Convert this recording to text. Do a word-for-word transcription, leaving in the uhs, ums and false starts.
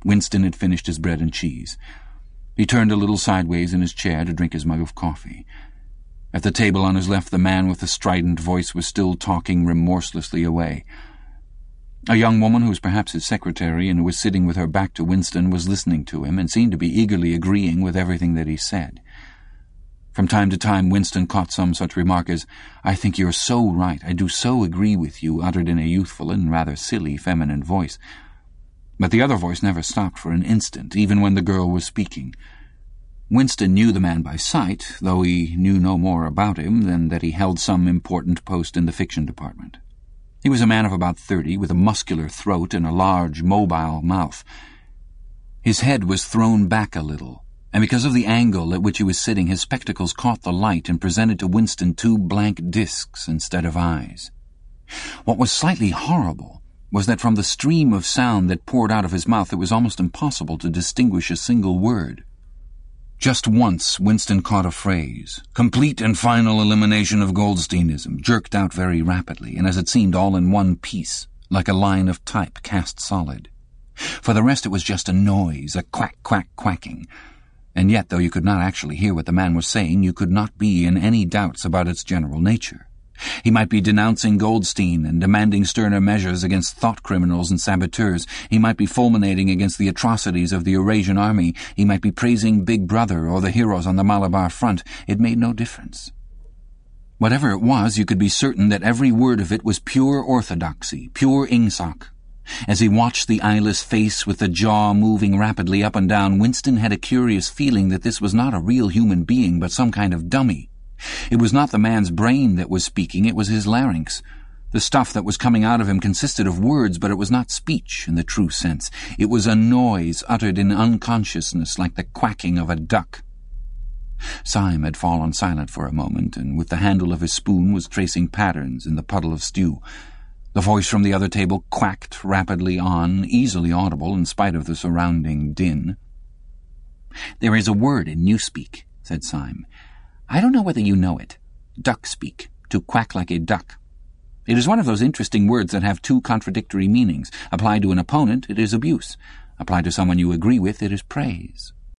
Winston had finished his bread and cheese. He turned a little sideways in his chair to drink his mug of coffee. At the table on his left, the man with the strident voice was still talking remorselessly away. A young woman who was perhaps his secretary and who was sitting with her back to Winston was listening to him and seemed to be eagerly agreeing with everything that he said. From time to time Winston caught some such remark as, "I think you're so right, I do so agree with you," uttered in a youthful and rather silly feminine voice. But the other voice never stopped for an instant, even when the girl was speaking. Winston knew the man by sight, though he knew no more about him than that he held some important post in the fiction department. He was a man of about thirty, with a muscular throat and a large, mobile mouth. His head was thrown back a little, and because of the angle at which he was sitting, his spectacles caught the light and presented to Winston two blank discs instead of eyes. What was slightly horrible was that from the stream of sound that poured out of his mouth it was almost impossible to distinguish a single word. Just once Winston caught a phrase, "complete and final elimination of Goldsteinism," jerked out very rapidly, and as it seemed all in one piece, like a line of type cast solid. For the rest it was just a noise, a quack-quack-quacking. And yet, though you could not actually hear what the man was saying, you could not be in any doubts about its general nature. He might be denouncing Goldstein and demanding sterner measures against thought criminals and saboteurs. He might be fulminating against the atrocities of the Eurasian army. He might be praising Big Brother or the heroes on the Malabar front. It made no difference. Whatever it was, you could be certain that every word of it was pure orthodoxy, pure Ingsoc. As he watched the eyeless face with the jaw moving rapidly up and down, Winston had a curious feeling that this was not a real human being, but some kind of dummy. It was not the man's brain that was speaking, it was his larynx. The stuff that was coming out of him consisted of words, but it was not speech in the true sense. It was a noise uttered in unconsciousness, like the quacking of a duck. Syme had fallen silent for a moment, and with the handle of his spoon was tracing patterns in the puddle of stew. The voice from the other table quacked rapidly on, easily audible in spite of the surrounding din. "There is a word in Newspeak," said Syme. "I don't know whether you know it. Duck-speak, to quack like a duck. It is one of those interesting words that have two contradictory meanings. Applied to an opponent, it is abuse. Applied to someone you agree with, it is praise."